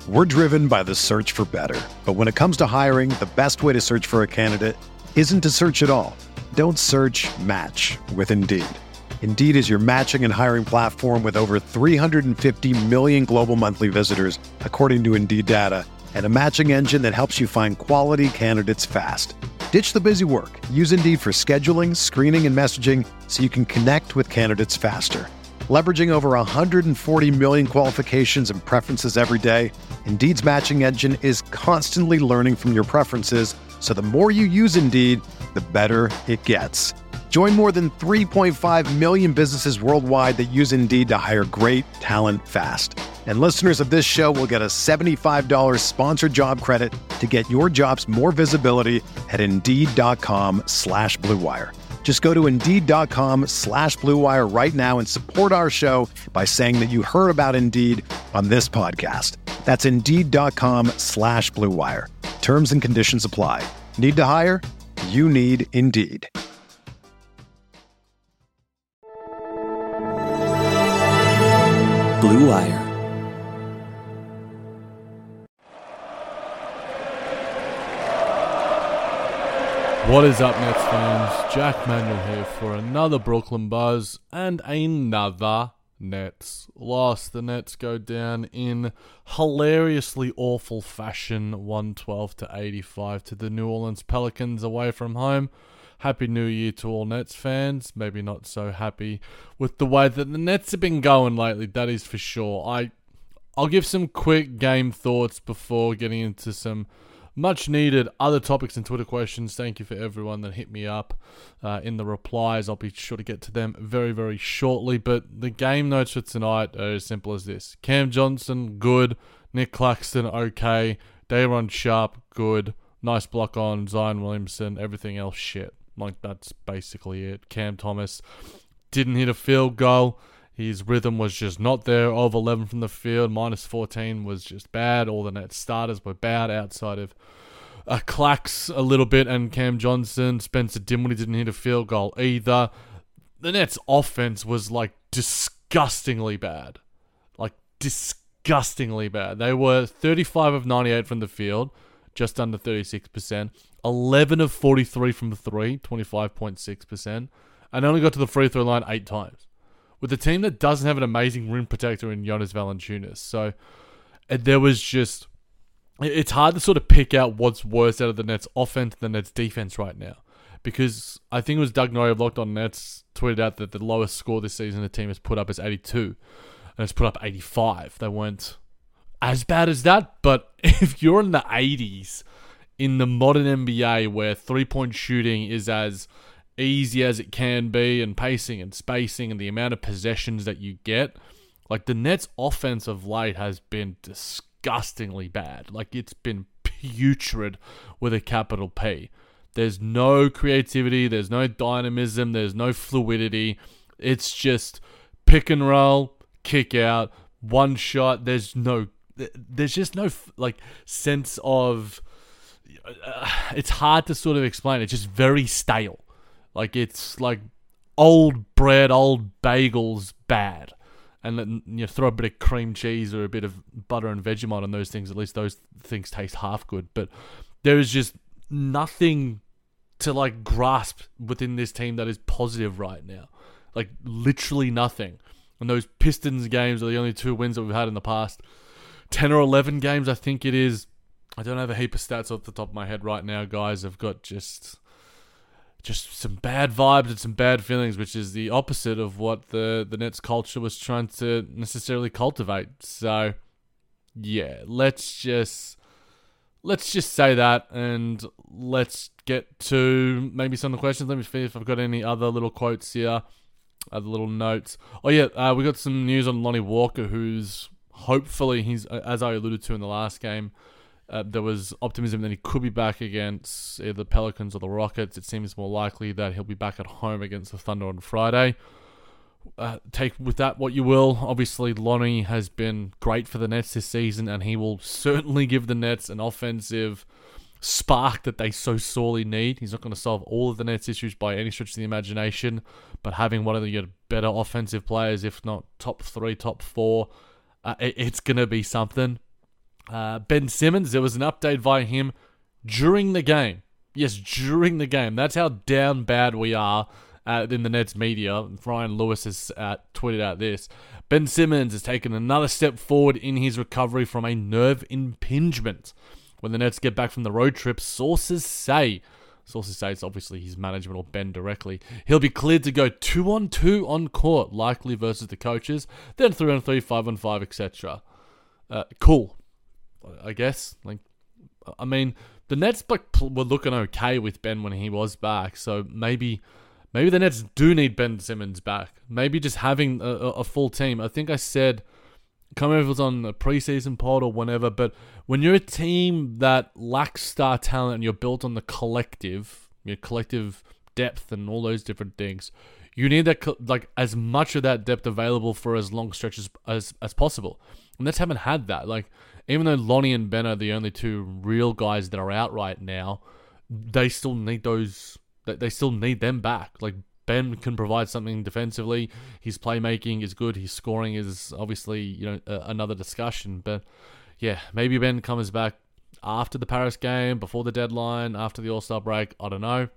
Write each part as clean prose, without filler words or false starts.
We're driven by the search for better. But when it comes to hiring, the best way to search for a candidate isn't to search at all. Don't search, match with Indeed. Indeed is your matching and hiring platform with over 350 million global monthly visitors, according to Indeed data, and a matching engine that helps you find quality candidates fast. Ditch the busy work. Use Indeed for scheduling, screening, and messaging so you can connect with candidates faster. Leveraging over 140 million qualifications and preferences every day, Indeed's matching engine is constantly learning from your preferences, so the more you use Indeed, the better it gets. Join more than 3.5 million businesses worldwide that use Indeed to hire great talent fast. And listeners of this show will get a $75 sponsored job credit to get your jobs more visibility at Indeed.com/Blue Wire. Just go to Indeed.com/Blue Wire right now and support our show by saying that you heard about Indeed on this podcast. That's Indeed.com/Blue Wire. Terms and conditions apply. Need to hire? You need Indeed. Blue Wire. What is up, Nets fans? Jack Manuel here for another Brooklyn Buzz and another Nets loss. The Nets go down in hilariously awful fashion, 112-85 to the New Orleans Pelicans away from home. Happy New Year to all Nets fans. Maybe not so happy with the way that the Nets have been going lately, that is for sure. I'll give some quick game thoughts before getting into some much needed other topics and Twitter questions. Thank you for everyone that hit me up in the replies. I'll be sure to get to them very, very shortly. But the game notes for tonight are as simple as this. Cam Johnson, good. Nick Claxton, okay. Day'Ron Sharpe, good. Nice block on Zion Williamson. Everything else, shit. Like, that's basically it. Cam Thomas didn't hit a field goal. His rhythm was just not there. Of 11 from the field, minus 14 was just bad. All the Nets starters were bad outside of Clax a little bit and Cam Johnson. Spencer Dinwiddie didn't hit a field goal either. The Nets offense was like disgustingly bad. Like disgustingly bad. They were 35 of 98 from the field, just under 36%. 11 of 43 from 3, 25.6%. And only got to the free throw line 8 times. With a team that doesn't have an amazing rim protector in Jonas Valanciunas. So there was just... It's hard to sort of pick out what's worse out of the Nets offense than the Nets defense right now. Because I think it was Doug Norrie of Locked On Nets tweeted out that the lowest score this season the team has put up is 82. And it's put up 85. They weren't as bad as that. But if you're in the 80s in the modern NBA where three-point shooting is as easy as it can be, and pacing and spacing and the amount of possessions that you get, like the Nets offense of late has been disgustingly bad. Like it's been putrid with a capital P. There's no creativity, there's no dynamism, there's no fluidity. It's just pick and roll, kick out, one shot. There's just no like sense of it's hard to sort of explain. It's just very stale. Like, it's like old bread, old bagels, bad. And then you throw a bit of cream cheese or a bit of butter and Vegemite on those things. At least those things taste half good. But there is just nothing to, like, grasp within this team that is positive right now. Like, literally nothing. And those Pistons games are the only 2 wins that we've had in the past 10 or 11 games, I think it is. I don't have a heap of stats off the top of my head right now, guys. I've got just some bad vibes and some bad feelings, which is the opposite of what the Nets culture was trying to necessarily cultivate. So, yeah, let's just say that, and let's get to maybe some of the questions. Let me see if I've got any other little quotes here, other little notes. Oh, yeah, we got some news on Lonnie Walker, who's hopefully, as I alluded to in the last game, there was optimism that he could be back against either the Pelicans or the Rockets. It seems more likely that he'll be back at home against the Thunder on Friday. Take with that what you will. Obviously, Lonnie has been great for the Nets this season, and he will certainly give the Nets an offensive spark that they so sorely need. He's not going to solve all of the Nets' issues by any stretch of the imagination, but having one of the better offensive players, if not top 3, top 4, it's going to be something. Ben Simmons, there was an update via him during the game. Yes, during the game. That's how down bad we are in the Nets media. Ryan Lewis has tweeted out this. Ben Simmons has taken another step forward in his recovery from a nerve impingement. When the Nets get back from the road trip, sources say it's obviously his management or Ben directly, he'll be cleared to go 2-on-2 on court, likely versus the coaches, then 3-on-3, 5-on-5, etc. Cool, I guess. The Nets were looking okay with Ben when he was back, so maybe the Nets do need Ben Simmons back. Maybe just having a full team. I think I said, I can't remember if it was on the preseason pod or whenever, but when you're a team that lacks star talent and you're built on the collective, your collective depth and all those different things, you need that as much of that depth available for as long stretches as possible. And Nets haven't had that. Even though Lonnie and Ben are the only two real guys that are out right now, they still need those. They still need them back. Ben can provide something defensively. His playmaking is good. His scoring is obviously another discussion. But yeah, maybe Ben comes back after the Paris game, before the deadline, after the All-Star break. I don't know.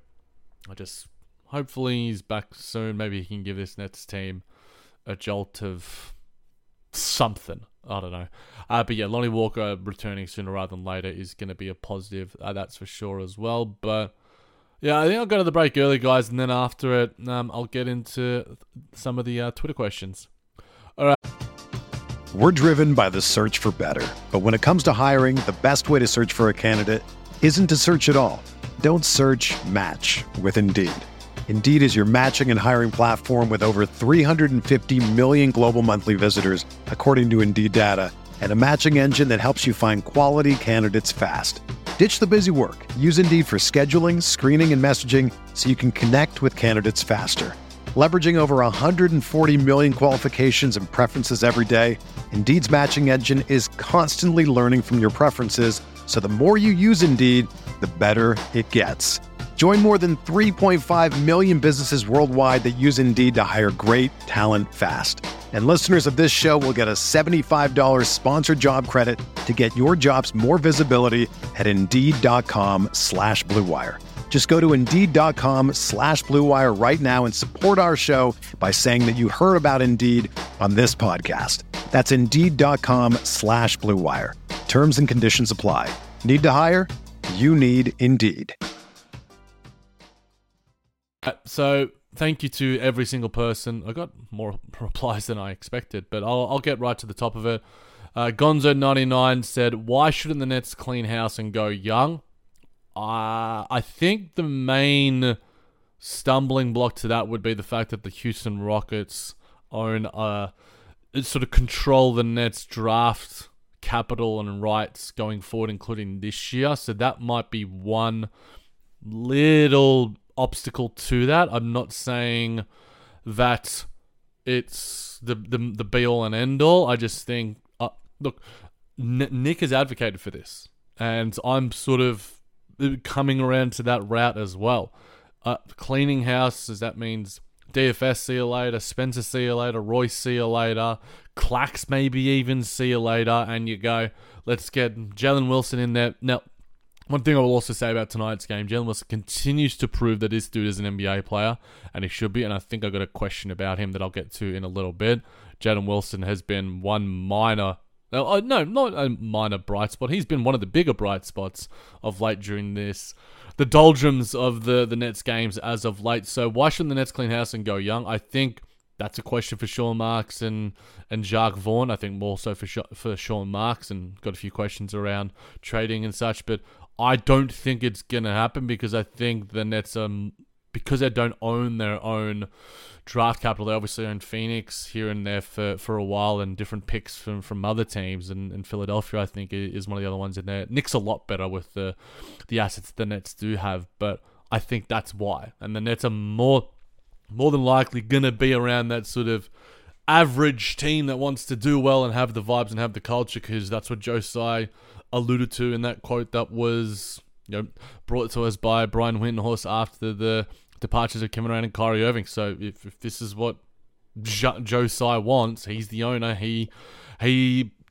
Hopefully he's back soon. Maybe he can give this Nets team a jolt of something. I don't know. But yeah, Lonnie Walker returning sooner rather than later is going to be a positive. That's for sure as well. But yeah, I think I'll go to the break early, guys. And then after it, I'll get into some of the Twitter questions. All right. We're driven by the search for better. But when it comes to hiring, the best way to search for a candidate isn't to search at all. Don't search, match with Indeed. Indeed is your matching and hiring platform with over 350 million global monthly visitors, according to Indeed data, and a matching engine that helps you find quality candidates fast. Ditch the busy work. Use Indeed for scheduling, screening, and messaging so you can connect with candidates faster. Leveraging over 140 million qualifications and preferences every day, Indeed's matching engine is constantly learning from your preferences, so the more you use Indeed, the better it gets. Join more than 3.5 million businesses worldwide that use Indeed to hire great talent fast. And listeners of this show will get a $75 sponsored job credit to get your jobs more visibility at Indeed.com/Blue Wire. Just go to Indeed.com/Blue Wire right now and support our show by saying that you heard about Indeed on this podcast. That's Indeed.com/Blue Wire. Terms and conditions apply. Need to hire? You need Indeed. So thank you to every single person. I got more replies than I expected, but I'll get right to the top of it. Gonzo99 said, why shouldn't the Nets clean house and go young? I think the main stumbling block to that would be the fact that the Houston Rockets own sort of control the Nets draft capital and rights going forward, including this year. So that might be one little obstacle to that. I'm not saying that it's the be all and end all. I just think look, Nick has advocated for this, and I'm sort of coming around to that route as well. Cleaning houses, that means DFS, see you later. Spencer, see you later. Royce, see you later. Clax, maybe even see you later. And you go, let's get Jalen Wilson in there. Now, one thing I will also say about tonight's game, Jalen Wilson continues to prove that this dude is an NBA player, and he should be, and I think I've got a question about him that I'll get to in a little bit. Jalen Wilson has been one minor... No, not a minor bright spot. He's been one of the bigger bright spots of late during the doldrums of the Nets games as of late. So why shouldn't the Nets clean house and go young? I think that's a question for Sean Marks and Jacques Vaughn. I think more so for Sean Marks, and got a few questions around trading and such. But I don't think it's going to happen because I think the Nets because they don't own their own draft capital. They obviously own Phoenix here and there for a while, and different picks from other teams. And Philadelphia, I think, is one of the other ones in there. Nick's a lot better with the assets the Nets do have, but I think that's why. And the Nets are more than likely going to be around that sort of average team that wants to do well and have the vibes and have the culture, because that's what Joe Tsai alluded to in that quote that was brought to us by Brian Windhorst after the departures of Kevin Durant and Kyrie Irving. So if this is what Joe Tsai wants, he's the owner. He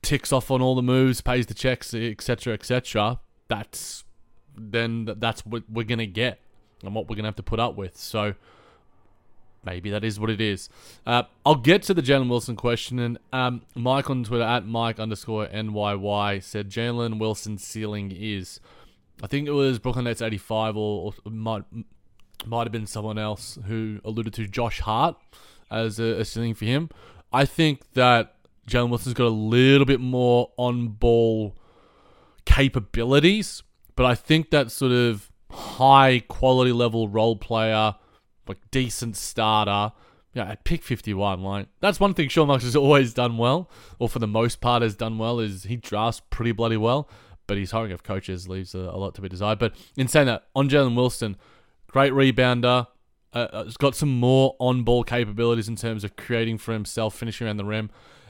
ticks off on all the moves, pays the checks, etc., etc., that's what we're going to get and what we're going to have to put up with. So maybe that is what it is. I'll get to the Jalen Wilson question. And Mike on Twitter, at Mike_NYY, said Jalen Wilson's ceiling is, I think it was Brooklyn Nets 85, or might have been someone else who alluded to Josh Hart as a ceiling for him. I think that Jalen Wilson's got a little bit more on-ball capabilities, but I think that sort of high-quality level role player, like decent starter, at pick 51, like, that's one thing Sean Marks has always done well, or for the most part has done well, is he drafts pretty bloody well, but his hiring of coaches leaves a lot to be desired. But in saying that, on Jalen Wilson, great rebounder, has got some more on-ball capabilities in terms of creating for himself, finishing around the rim,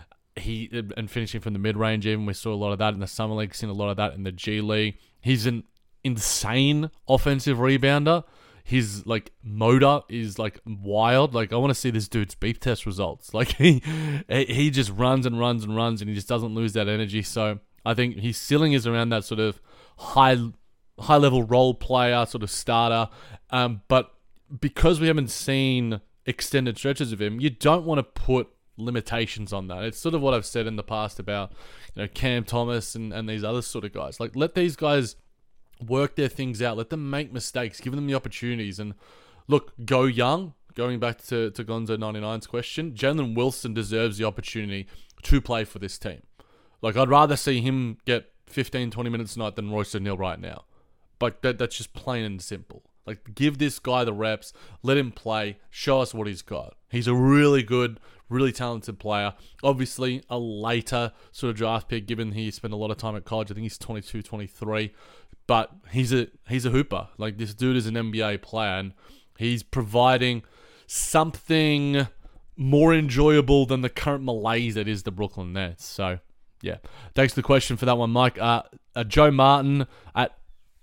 and finishing from the mid-range even. We saw a lot of that in the Summer League, seen a lot of that in the G League. He's an insane offensive rebounder. His, like, motor is, like, wild. Like, I want to see this dude's beep test results. Like, he just runs and runs and runs, and he just doesn't lose that energy. So I think his ceiling is around that sort of high-level role player, sort of starter. But because we haven't seen extended stretches of him, you don't want to put limitations on that. It's sort of what I've said in the past about, Cam Thomas and these other sort of guys. Like, let these guys work their things out. Let them make mistakes. Give them the opportunities. And look, go young. Going back to Gonzo 99's question, Jalen Wilson deserves the opportunity to play for this team. Like, I'd rather see him get 15, 20 minutes a night than Royce O'Neal right now. But that's just plain and simple. Like, give this guy the reps. Let him play. Show us what he's got. He's a really good, really talented player. Obviously, a later sort of draft pick, given he spent a lot of time at college. I think he's 22, 23. But he's a hooper. Like, this dude is an NBA player, and he's providing something more enjoyable than the current malaise that is the Brooklyn Nets. So, yeah. Thanks for the question for that one, Mike. Joe Martin at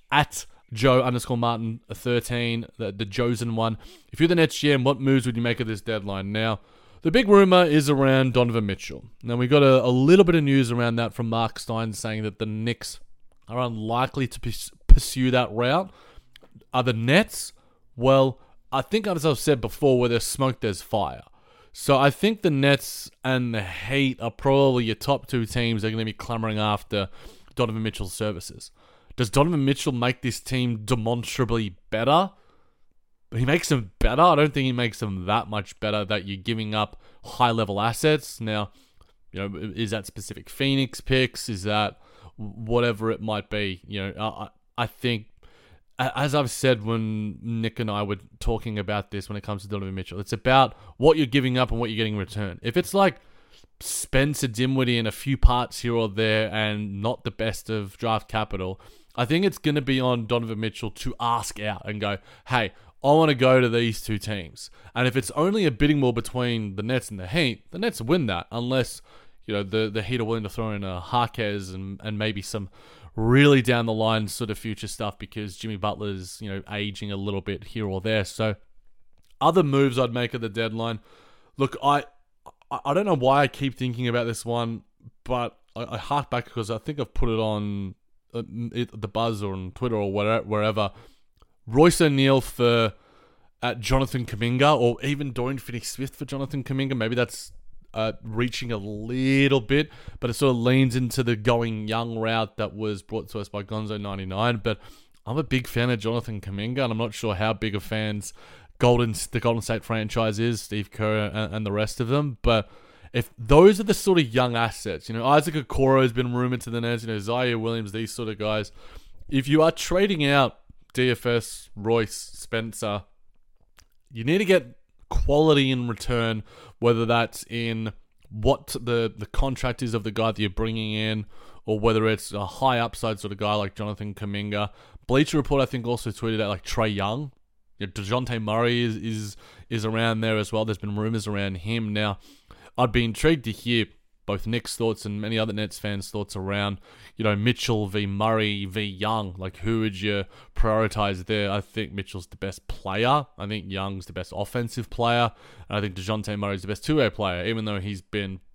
Joe_Martin13, the chosen one. If you're the Nets GM, what moves would you make of this deadline? Now, the big rumor is around Donovan Mitchell. Now, we got a little bit of news around that from Mark Stein saying that the Knicks are unlikely to pursue that route. Are the Nets? Well, I think, as I've said before, where there's smoke, there's fire. So I think the Nets and the Heat are probably your top two teams that are going to be clamoring after Donovan Mitchell's services. Does Donovan Mitchell make this team demonstrably better? He makes them better. I don't think he makes them that much better that you're giving up high-level assets. Now, is that specific Phoenix picks? Is that whatever it might be? I think, as I've said when Nick and I were talking about this when it comes to Donovan Mitchell, it's about what you're giving up and what you're getting in return. If it's like Spencer Dinwiddie in a few parts here or there and not the best of draft capital, I think it's going to be on Donovan Mitchell to ask out and go, hey, I want to go to these two teams. And if it's only a bidding war between the Nets and the Heat, the Nets win that, unless the Heat are willing to throw in a Harkes and maybe some really down the line sort of future stuff because Jimmy Butler's aging a little bit here or there. So other moves I'd make at the deadline. Look, I don't know why I keep thinking about this one, but I hark back because I think I've put it on the Buzz or on Twitter or wherever. Royce O'Neal for Jonathan Kuminga, or even Dorian Finney-Smith for Jonathan Kuminga. Maybe that's reaching a little bit, but it sort of leans into the going young route that was brought to us by Gonzo99. But I'm a big fan of Jonathan Kuminga, and I'm not sure how big of fans the Golden State franchise is, Steve Kerr and the rest of them. But if those are the sort of young assets, Isaac Okoro has been rumored to the Nets, Zaire Williams, these sort of guys. If you are trading out DFS, Royce, Spencer, you need to get quality in return, whether that's in what the contract is of the guy that you're bringing in, or whether it's a high upside sort of guy like Jonathan Kuminga. Bleacher Report, I think, also tweeted out like Trae Young. DeJounte Murray is around there as well. There's been rumors around him. Now, I'd be intrigued to hear both Nick's thoughts and many other Nets fans' thoughts around, Mitchell v. Murray v. Young. Like, who would you prioritize there? I think Mitchell's the best player. I think Young's the best offensive player. And I think DeJounte Murray's the best two-way player, even though he's been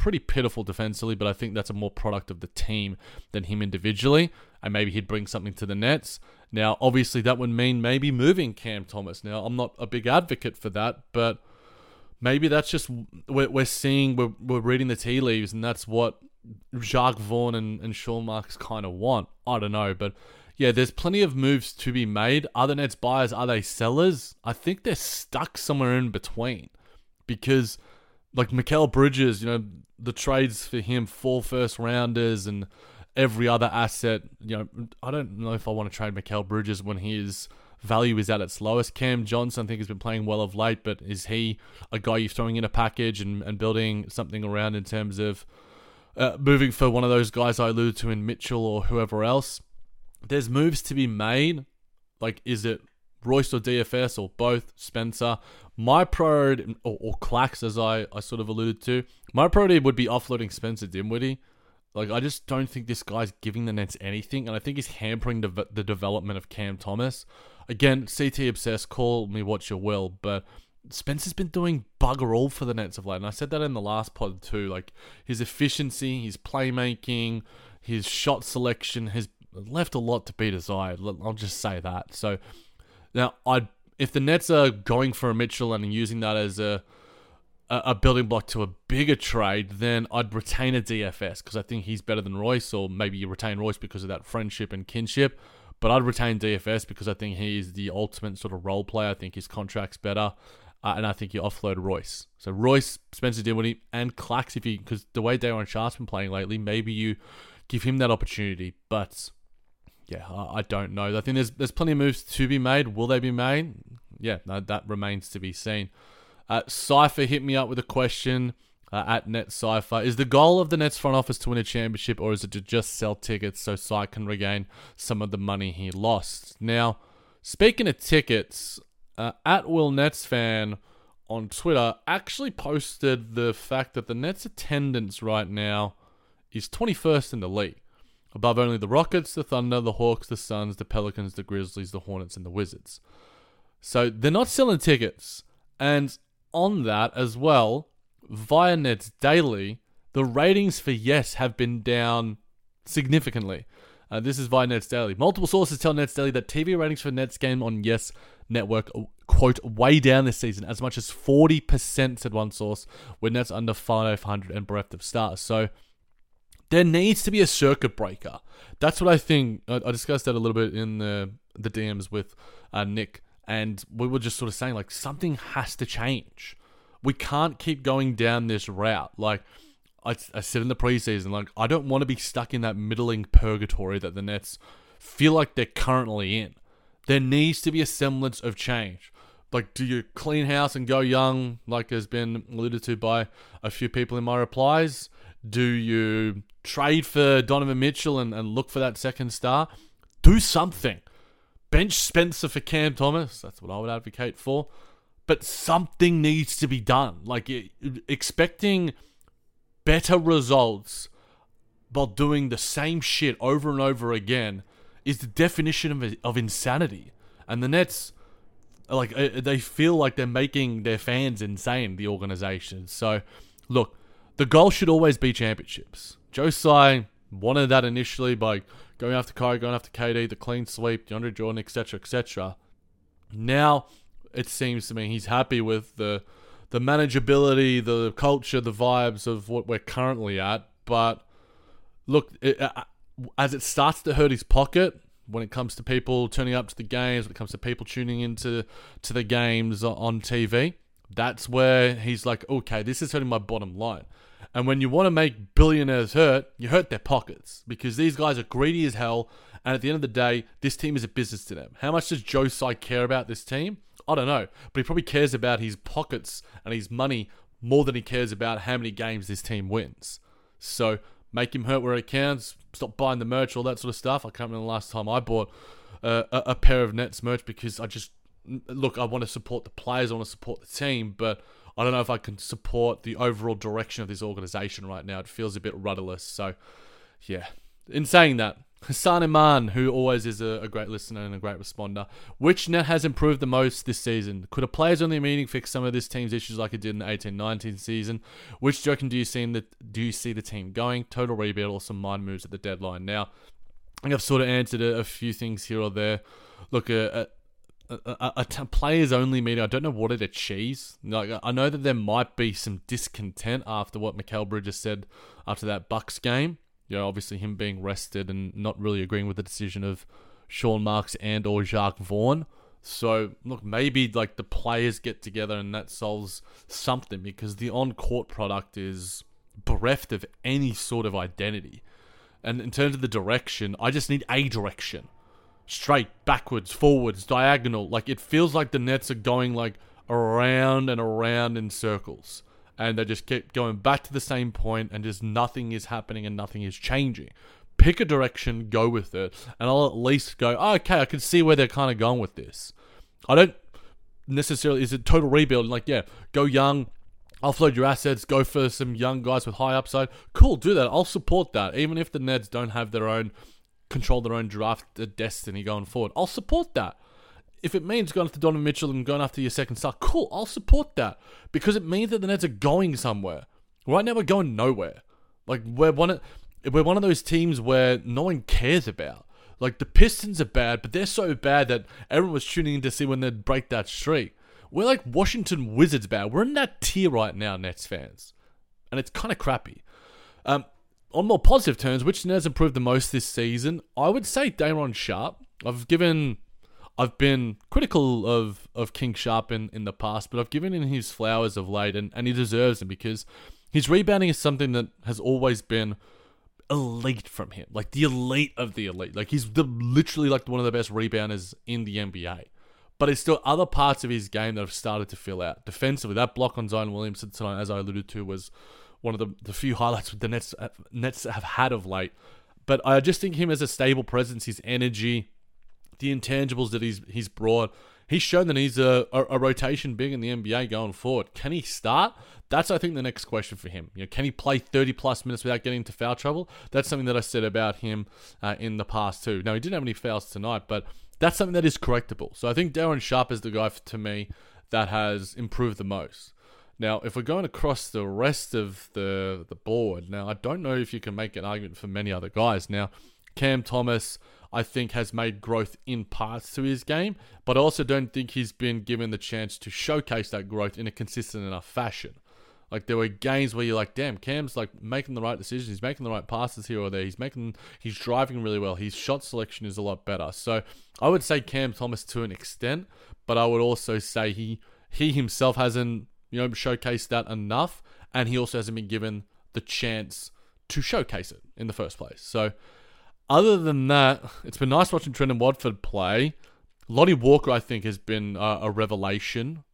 pretty pitiful defensively, but I think that's a more product of the team than him individually, and maybe he'd bring something to the Nets. Now, obviously, that would mean maybe moving Cam Thomas. Now, I'm not a big advocate for that, but maybe that's just we're seeing, we're reading the tea leaves, and that's what Jacques Vaughn and Sean Marks kind of want. I don't know, but yeah, there's plenty of moves to be made. Are the Nets buyers? Are they sellers? I think they're stuck somewhere in between, because like Mikal Bridges, the trades for him, 4 first-rounders and every other asset. I don't know if I want to trade Mikal Bridges when his value is at its lowest. Cam Johnson, I think, has been playing well of late, but is he a guy you're throwing in a package and building something around in terms of moving for one of those guys I alluded to in Mitchell or whoever else? There's moves to be made. Like, is it Royce or DFS or both? Spencer. My priority, or Clax, as I sort of alluded to, my priority would be offloading Spencer Dinwiddie. Like, I just don't think this guy's giving the Nets anything, and I think he's hampering the development of Cam Thomas. Again, CT obsessed, call me what you will, but Spencer's been doing bugger all for the Nets of late, and I said that in the last pod too. Like, his efficiency, his playmaking, his shot selection has left a lot to be desired. I'll just say that. So now, if the Nets are going for a Mitchell and using that as a building block to a bigger trade, then I'd retain a DFS because I think he's better than Royce, or maybe you retain Royce because of that friendship and kinship. But I'd retain DFS because I think he's the ultimate sort of role player. I think his contract's better, and I think you offload Royce. So Royce, Spencer Dinwiddie, and Clax, because the way Daron Sharp's been playing lately, maybe you give him that opportunity. But yeah, I don't know. I think there's plenty of moves to be made. Will they be made? Yeah, no, that remains to be seen. Cypher hit me up with a question at NetCypher. Is the goal of the Nets front office to win a championship, or is it to just sell tickets so Cy can regain some of the money he lost? Now, speaking of tickets, at Will Nets fan on Twitter actually posted the fact that the Nets attendance right now is 21st in the league, above only the Rockets, the Thunder, the Hawks, the Suns, the Pelicans, the Grizzlies, the Hornets, and the Wizards. So they're not selling tickets. And on that as well, via Nets Daily, the ratings for Yes have been down significantly. This is via Nets Daily. Multiple sources tell Nets Daily that TV ratings for Nets game on Yes Network, quote, way down this season, as much as 40%, said one source, with Nets under 500 and bereft of stars. So there needs to be a circuit breaker. That's what I think. I discussed that a little bit in the DMs with Nick, and we were just sort of saying, like, something has to change. We can't keep going down this route. Like, I said in the preseason, like, I don't want to be stuck in that middling purgatory that the Nets feel like they're currently in. There needs to be a semblance of change. Like, do you clean house and go young, like has been alluded to by a few people in my replies? Do you trade for Donovan Mitchell and look for that second star? Do something. Bench Spencer for Cam Thomas. That's what I would advocate for. But something needs to be done. Like, expecting better results while doing the same shit over and over again is the definition of insanity. And the Nets, like, they feel like they're making their fans insane, the organization. So, look, the goal should always be championships. Joe Tsai wanted that initially by going after Kyrie, going after KD, the clean sweep, DeAndre Jordan, etc., etc. Now, it seems to me he's happy with the manageability, the culture, the vibes of what we're currently at. But look, as it starts to hurt his pocket when it comes to people turning up to the games, when it comes to people tuning into the games on TV, that's where he's like, okay, this is hurting my bottom line. And when you want to make billionaires hurt, you hurt their pockets, because these guys are greedy as hell. And at the end of the day, this team is a business to them. How much does Joe Tsai care about this team? I don't know, but he probably cares about his pockets and his money more than he cares about how many games this team wins. So make him hurt where it counts. Stop buying the merch, all that sort of stuff. I can't remember the last time I bought a pair of Nets merch, because I want to support the players, I want to support the team, but I don't know if I can support the overall direction of this organization right now. It feels a bit rudderless. So, yeah. In saying that, Hassan Iman, who always is a great listener and a great responder. Which net has improved the most this season? Could a players-only meeting fix some of this team's issues like it did in the 18-19 season? Which direction do you see the team going? Total rebuild or some mind moves at the deadline? Now, I think I've sort of answered a few things here or there. Look, a players-only meeting, I don't know what it achieves. Like, I know that there might be some discontent after what Mikal Bridges said after that Bucks game. You know, obviously him being rested and not really agreeing with the decision of Sean Marks and or Jacques Vaughn. So, look, maybe like the players get together and that solves something, because the on-court product is bereft of any sort of identity. And in terms of the direction, I just need a direction. Straight, backwards, forwards, diagonal. Like, it feels like the Nets are going like around and around in circles. And they just keep going back to the same point, and just nothing is happening and nothing is changing. Pick a direction, go with it, and I'll at least go, oh, okay, I can see where they're kind of going with this. I don't necessarily, is it total rebuild? Like, yeah, go young, offload your assets, go for some young guys with high upside. Cool, do that. I'll support that. Even if the Nets don't have control their own draft destiny going forward, I'll support that. If it means going after Donovan Mitchell and going after your second star, cool, I'll support that. Because it means that the Nets are going somewhere. Right now we're going nowhere. Like, we're one of those teams where no one cares about. Like, the Pistons are bad, but they're so bad that everyone was tuning in to see when they'd break that streak. We're like Washington Wizards bad. We're in that tier right now, Nets fans. And it's kind of crappy. On more positive terms, which Nets improved the most this season? I would say Day'Ron Sharpe. I've been critical of King Sharpe in the past, but I've given him his flowers of late, and he deserves them, because his rebounding is something that has always been elite from him. Like, the elite of the elite. Like, he's literally like one of the best rebounders in the NBA. But it's still other parts of his game that have started to fill out. Defensively, that block on Zion Williamson tonight, as I alluded to, was one of the few highlights the Nets have had of late. But I just think him as a stable presence, his energy, the intangibles that he's brought, he's shown that he's a rotation big in the NBA going forward. Can he start? That's, I think, the next question for him. You know, can he play 30-plus minutes without getting into foul trouble? That's something that I said about him in the past too. Now, he didn't have any fouls tonight, but that's something that is correctable. So I think Day'Ron Sharpe is the guy, to me, that has improved the most. Now, if we're going across the rest of the board, now, I don't know if you can make an argument for many other guys. Now, Cam Thomas, I think, has made growth in parts to his game, but I also don't think he's been given the chance to showcase that growth in a consistent enough fashion. Like, there were games where you're like, damn, Cam's like making the right decisions, he's making the right passes here or there, he's driving really well, his shot selection is a lot better. So I would say Cam Thomas to an extent, but I would also say he himself hasn't, showcased that enough, and he also hasn't been given the chance to showcase it in the first place. So other than that, it's been nice watching Trendon Watford play. Lonnie Walker, I think, has been a revelation.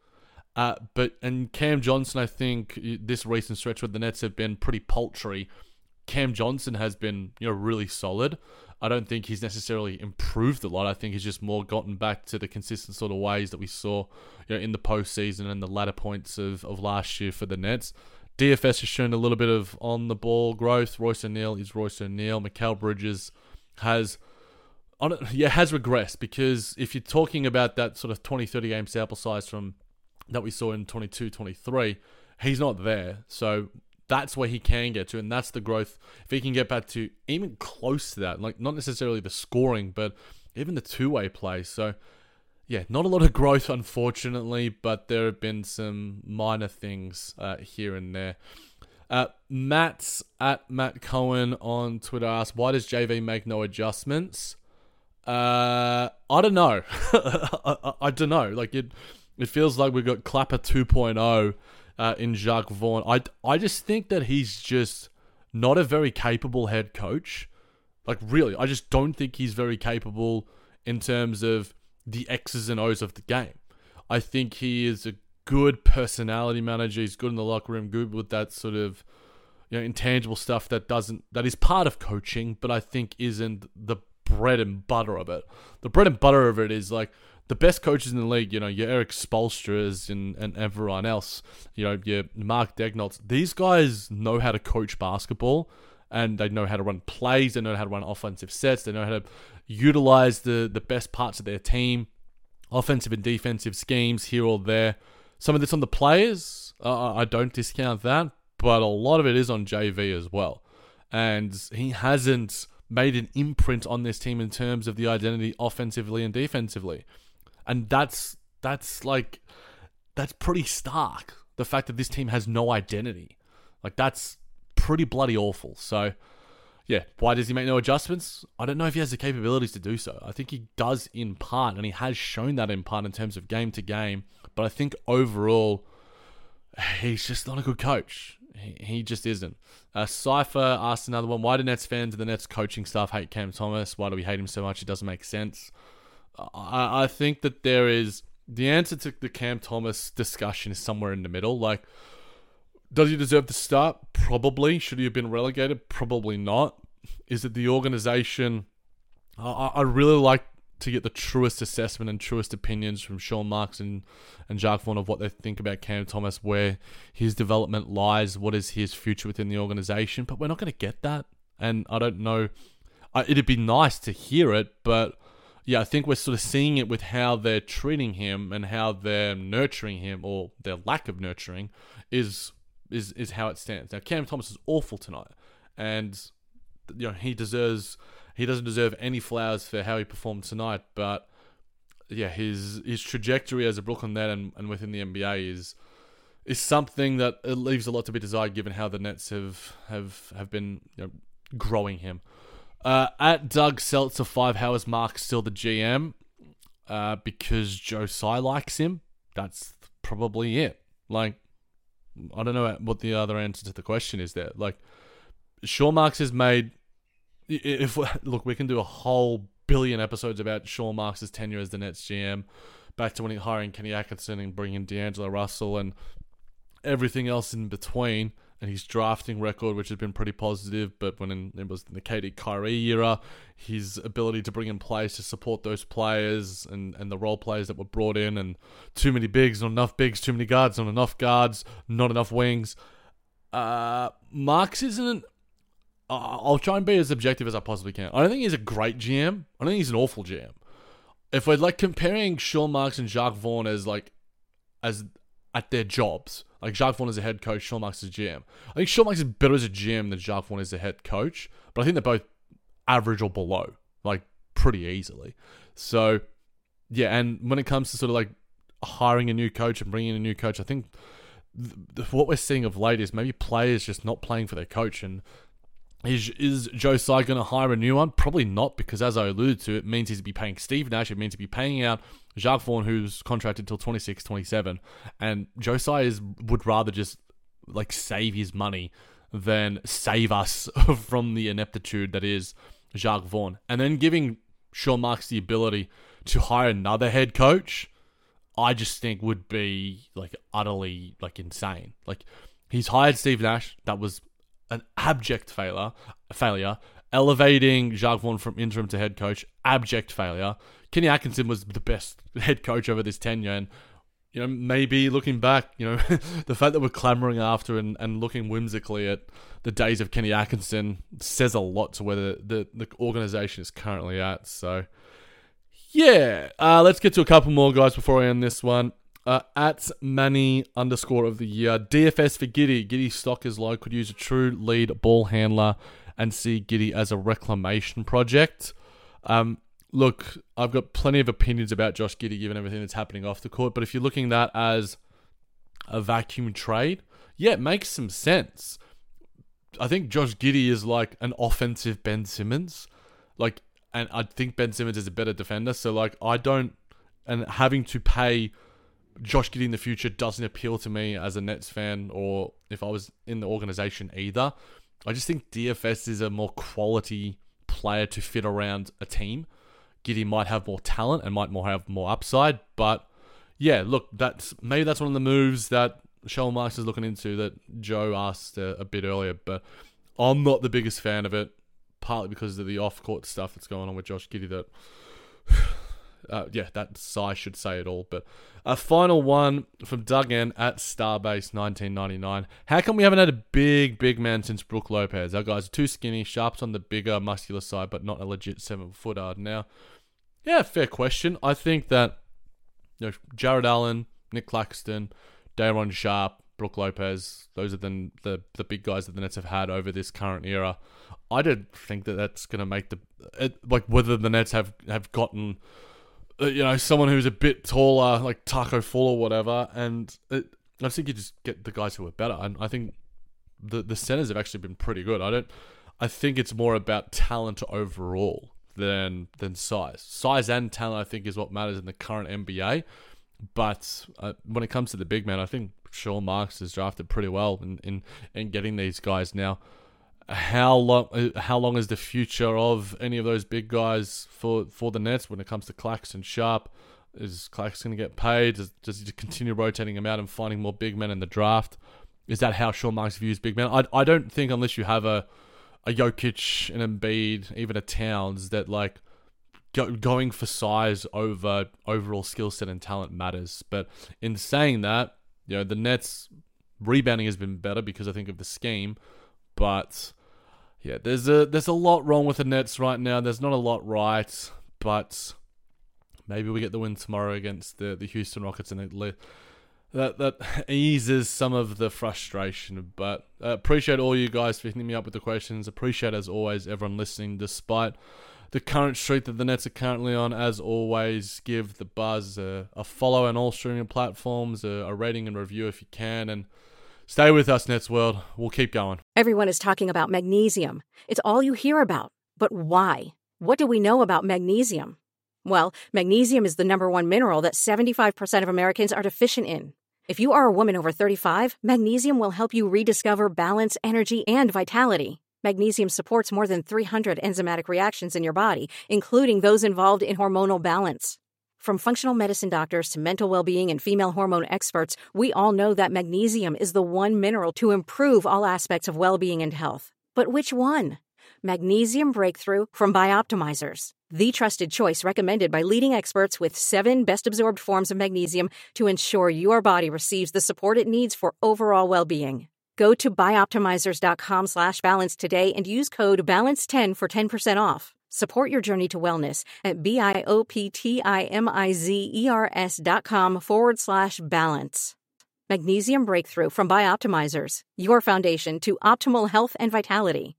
And Cam Johnson, I think, this recent stretch where the Nets have been pretty paltry, Cam Johnson has been, really solid. I don't think he's necessarily improved a lot. I think he's just more gotten back to the consistent sort of ways that we saw, in the postseason and the latter points of last year for the Nets. DFS has shown a little bit of on-the-ball growth. Royce O'Neal is Royce O'Neal. Mikal Bridges has regressed, because if you're talking about that sort of 20-30 game sample size from that we saw in 22-23, he's not there. So that's where he can get to, and that's the growth. If he can get back to even close to that, like not necessarily the scoring, but even the two-way play. So yeah, not a lot of growth, unfortunately, but there have been some minor things here and there. Matt Cohen on Twitter asked, why does JV make no adjustments? I don't know. I don't know. Like, it feels like we've got Clapper 2.0 in Jacques Vaughn. I just think that he's just not a very capable head coach. Like, really, I just don't think he's very capable in terms of the X's and O's of the game. I think he is a good personality manager. He's good in the locker room, good with that sort of intangible stuff that is part of coaching, but I think isn't the bread and butter of it. The bread and butter of it is like the best coaches in the league, your Eric Spoelstras and everyone else, your Mark Daignaults. These guys know how to coach basketball, and they know how to run plays, they know how to run offensive sets, they know how to utilize the best parts of their team, offensive and defensive schemes here or there. Some of this on the players, I don't discount that, but a lot of it is on JV as well. And he hasn't made an imprint on this team in terms of the identity offensively and defensively. And that's pretty stark. The fact that this team has no identity. Like, that's pretty bloody awful. So, yeah, why does he make no adjustments? I don't know if he has the capabilities to do so. I think he does in part, and he has shown that in part in terms of game to game. But I think overall, he's just not a good coach. He just isn't. Cypher asked another one, why do Nets fans and the Nets coaching staff hate Cam Thomas? Why do we hate him so much? It doesn't make sense. I think that there is... The answer to the Cam Thomas discussion is somewhere in the middle. Like, does he deserve to start? Probably. Should he have been relegated? Probably not. Is it the organization? I really like to get the truest assessment and truest opinions from Sean Marks and Jacques Vaughn of what they think about Cam Thomas, where his development lies, what is his future within the organization. But we're not going to get that. And I don't know. It'd be nice to hear it, but yeah, I think we're sort of seeing it with how they're treating him and how they're nurturing him, or their lack of nurturing is how it stands. Now, Cam Thomas is awful tonight, and he doesn't deserve any flowers for how he performed tonight. But yeah, his trajectory as a Brooklyn Net and within the NBA is something that it leaves a lot to be desired, given how the Nets have been growing him. At Doug Seltzer 5, how is Mark still the GM? Because Joe Tsai likes him. That's probably it. Like, I don't know what the other answer to the question is there. Like, Sean Marks has made... Look, we can do a whole billion episodes about Sean Marks' tenure as the Nets GM, back to when he hiring Kenny Atkinson and bringing D'Angelo Russell and everything else in between, and his drafting record, which has been pretty positive. But when it was in the KD Kyrie era, his ability to bring in players to support those players and the role players that were brought in, and too many bigs, not enough bigs, too many guards, not enough guards, not enough wings. Marks isn't... I'll try and be as objective as I possibly can. I don't think he's a great GM. I don't think he's an awful GM. If we're like comparing Sean Marks and Jacques Vaughn as at their jobs, like Jacques Vaughn is a head coach, Sean Marks is a GM. I think Sean Marks is better as a GM than Jacques Vaughn is a head coach, but I think they're both average or below, like pretty easily. So yeah, and when it comes to sort of like hiring a new coach and bringing in a new coach, I think what we're seeing of late is maybe players just not playing for their coach. And is Joe Tsai going to hire a new one? Probably not, because as I alluded to, it means he's to be paying Steve Nash. It means to be paying out Jacques Vaughn, who's contracted till 26, 27. And Joe Tsai would rather just like save his money than save us from the ineptitude that is Jacques Vaughn. And then giving Sean Marks the ability to hire another head coach, I just think would be like utterly like insane. Like, he's hired Steve Nash. That was an abject failure. Elevating Jacques Vaughn from interim to head coach, abject failure. Kenny Atkinson was the best head coach over this tenure, and maybe looking back, the fact that we're clamoring after and looking whimsically at the days of Kenny Atkinson says a lot to where the organization is currently at. So yeah, let's get to a couple more, guys, before I end this one. At Manny _ of the year, DFS for Giddey. Giddey's stock is low, could use a true lead ball handler and see Giddey as a reclamation project. Look, I've got plenty of opinions about Josh Giddey given everything that's happening off the court, but if you're looking at that as a vacuum trade, yeah, it makes some sense. I think Josh Giddey is like an offensive Ben Simmons. And I think Ben Simmons is a better defender, so and having to pay Josh Giddey in the future doesn't appeal to me as a Nets fan, or if I was in the organization either. I just think DFS is a more quality player to fit around a team. Giddey might have more talent and might have more upside, but yeah, look, maybe that's one of the moves that Sean Marks is looking into that Joe asked a bit earlier, but I'm not the biggest fan of it, partly because of the off-court stuff that's going on with Josh Giddey that That sigh should say it all. But a final one from Duggan at Starbase 1999. How come we haven't had a big man since Brook Lopez? Our guys are too skinny, Sharp's on the bigger, muscular side, but not a legit 7-footer. Now, yeah, fair question. I think that Jared Allen, Nick Claxton, Day'Ron Sharp, Brook Lopez, those are the big guys that the Nets have had over this current era. I don't think that that's going to make whether the Nets have gotten someone who's a bit taller, like Taco Fall or whatever, and I think you just get the guys who are better. And I think the centers have actually been pretty good. I think it's more about talent overall than size. Size and talent, I think, is what matters in the current NBA. But when it comes to the big man, I think Sean Marks has drafted pretty well in getting these guys. Now, how long is the future of any of those big guys for the Nets when it comes to Claxton, Sharp? Is Claxton going to get paid? Does he continue rotating him out and finding more big men in the draft? Is that how Sean Marks views big men? I don't think, unless you have a Jokic, an Embiid, even a Towns, that going for size over overall skill set and talent matters. But in saying that, the Nets rebounding has been better because I think of the scheme. But yeah, there's a lot wrong with the Nets right now. There's not a lot right, but maybe we get the win tomorrow against the Houston Rockets, and that eases some of the frustration. But appreciate all you guys for hitting me up with the questions. Appreciate, as always, everyone listening despite the current streak that the Nets are currently on. As always, give the Buzz a follow on all streaming platforms, a rating and review if you can, and stay with us, Nets World. We'll keep going. Everyone is talking about magnesium. It's all you hear about. But why? What do we know about magnesium? Well, magnesium is the number one mineral that 75% of Americans are deficient in. If you are a woman over 35, magnesium will help you rediscover balance, energy, and vitality. Magnesium supports more than 300 enzymatic reactions in your body, including those involved in hormonal balance. From functional medicine doctors to mental well-being and female hormone experts, we all know that magnesium is the one mineral to improve all aspects of well-being and health. But which one? Magnesium Breakthrough from Bioptimizers, the trusted choice recommended by leading experts with 7 best-absorbed forms of magnesium to ensure your body receives the support it needs for overall well-being. Go to bioptimizers.com/balance today and use code BALANCE10 for 10% off. Support your journey to wellness at bioptimizers.com/balance. Magnesium Breakthrough from Bioptimizers, your foundation to optimal health and vitality.